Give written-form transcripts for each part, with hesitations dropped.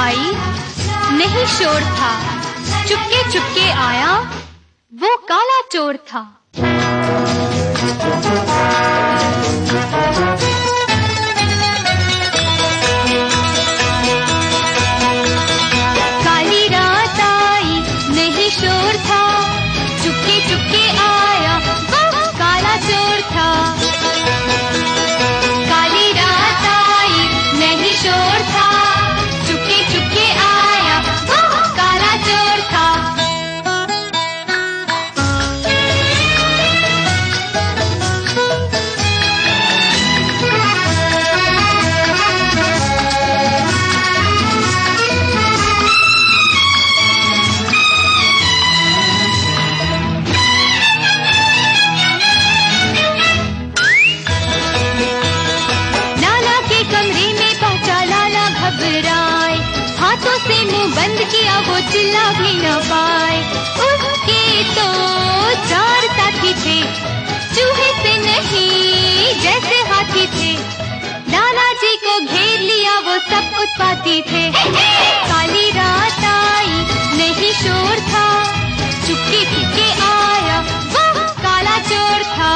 आई, नहीं शोर था, चुपके चुपके आया, वो काला चोर था। काली रात आई, नहीं शोर था, चुपके चुपके आया, वो काला चोर था। काली रात आई, नहीं शोर था, चुपके चुपके आया, वो काला चोर था। घबराए, हाथों से मुंह बंद किया, वो चिल्ला भी न पाए। उसके तो 4 साथी थे, चूहे से नहीं जैसे हाथी थे। लाला जी को घेर लिया, वो सब उत्पाती थे। काली रात आई, नहीं शोर था, चुपके चुपके आया, वो काला चोर था।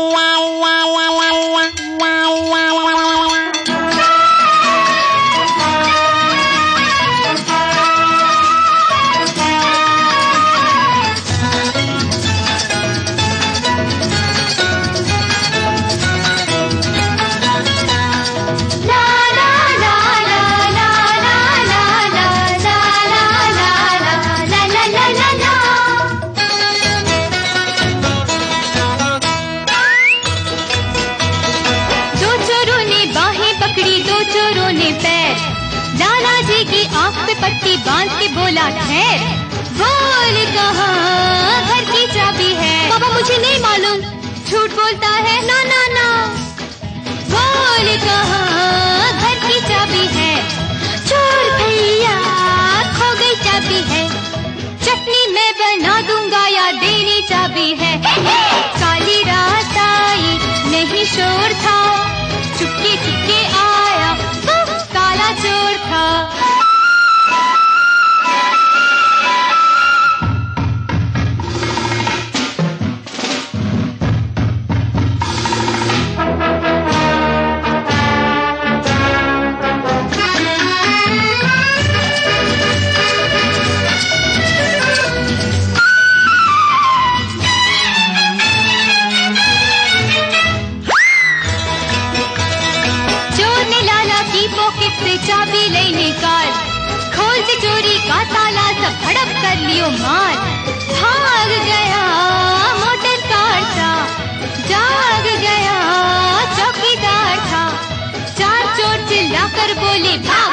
लाला जी की आंख पे पट्टी बांध के बोला, ठहर, बोल कहाँ घर की चाबी है? बाबा मुझे नहीं मालूम, झूठ बोलता है, ना ना ना। बोल कहाँ घर की चाबी है? चोर भैया खो गई चाबी है, चटनी मैं बना दूंगा या देनी चाबी है। काली रात आई, नहीं शोर था, चुपके चुपके आया, वो काला चोर था। पॉकेट से चाबी ले निकाल, खोल के चोरी का ताला, सब हड़प कर लियो माल। भाग गया मोटर कार था, जाग गया चौकीदार था। 4 चोर चिल्लाकर बोले, भाग